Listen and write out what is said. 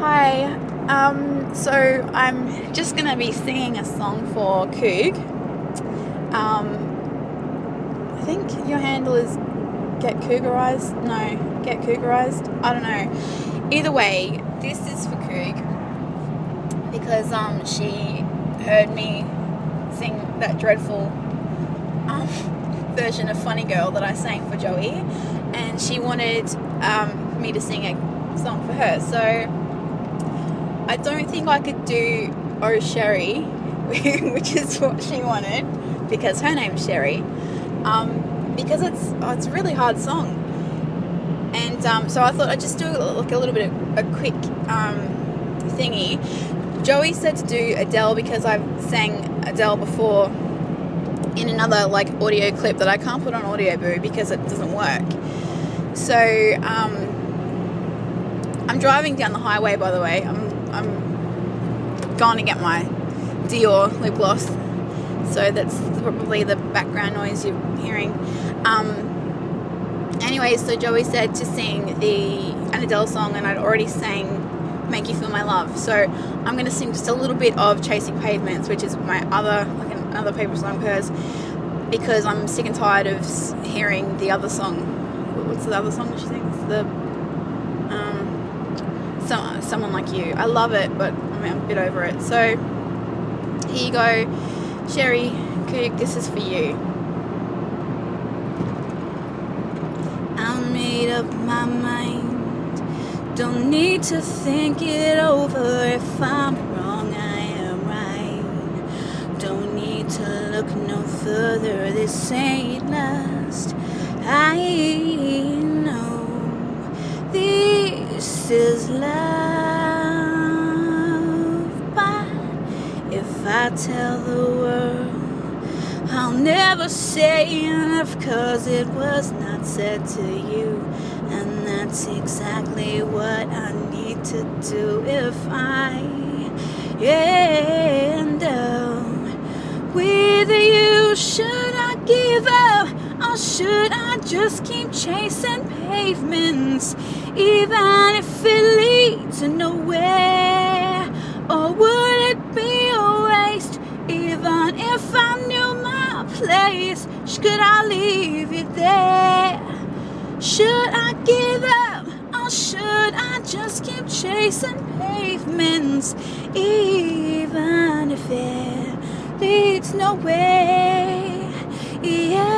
Hi, so I'm just going to be singing a song for Coog. I think your handle is Get Cougarized. No, Get Cougarized. I don't know. Either way, this is for Coog because she heard me sing that dreadful version of Funny Girl that I sang for Joey, and she wanted me to sing a song for her. So I don't think I could do Oh Sherry, which is what she wanted, because her name's Sherry, because it's a really hard song. And so I thought I'd just do like a little bit of a quick thingy. Joey said to do Adele because I've sang Adele before in another like audio clip that I can't put on Audio Boo because it doesn't work. So I'm driving down the highway, by the way. I'm going to get my Dior lip gloss, so that's probably the background noise you're hearing. Anyway, so Joey said to sing an Adele song, and I'd already sang Make You Feel My Love, so I'm going to sing just a little bit of Chasing Pavements, which is my another favourite song of hers, because I'm sick and tired of hearing the other song. What's the other song that she sings? Someone Like You. I love it, but I'm a bit over it. So here you go, Sherry Coog, this is for you. I made up my mind, don't need to think it over. If I'm wrong, I am right, don't need to look no further. This ain't last, I know this is love. But if I tell the world, I'll never say enough, 'cause it was not said to you, and that's exactly what I need to do. If I end up with you, should I give up, or should I just keep chasing pavements, even if it leads to nowhere? Or would it be a waste, even if I knew my place? Should I leave you there? Should I give up, or should I just keep chasing pavements, even if it leads nowhere? Yeah.